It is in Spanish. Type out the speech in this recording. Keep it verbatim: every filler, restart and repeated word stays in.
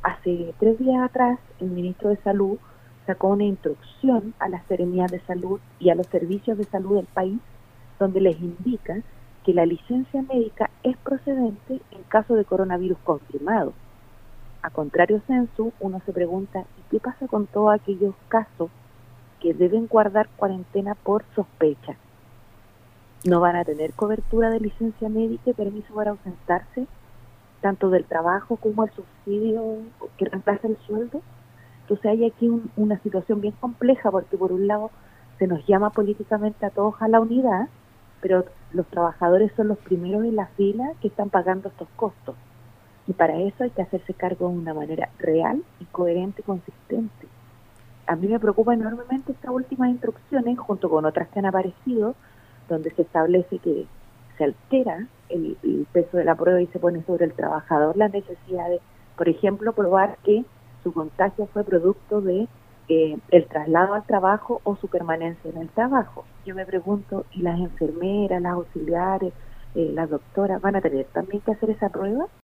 hace tres días atrás el ministro de Salud sacó una instrucción a las seremías de salud y a los servicios de salud del país donde les indica que la licencia médica es procedente en caso de coronavirus confirmado. A contrario censo, uno se pregunta, ¿y qué pasa con todos aquellos casos que deben guardar cuarentena por sospecha? ¿No van a tener cobertura de licencia médica y permiso para ausentarse, tanto del trabajo como el subsidio que reemplaza el sueldo? Entonces hay aquí un, una situación bien compleja, porque por un lado se nos llama políticamente a todos a la unidad, pero los trabajadores son los primeros en la fila que están pagando estos costos. Y para eso hay que hacerse cargo de una manera real y coherente y consistente. A mí me preocupa enormemente estas últimas instrucciones, junto con otras que han aparecido, donde se establece que se altera el, el peso de la prueba y se pone sobre el trabajador la necesidad de, por ejemplo, probar que su contagio fue producto de eh, el traslado al trabajo o su permanencia en el trabajo. Yo me pregunto, ¿y las enfermeras, las auxiliares, eh, las doctoras van a tener también que hacer esa prueba?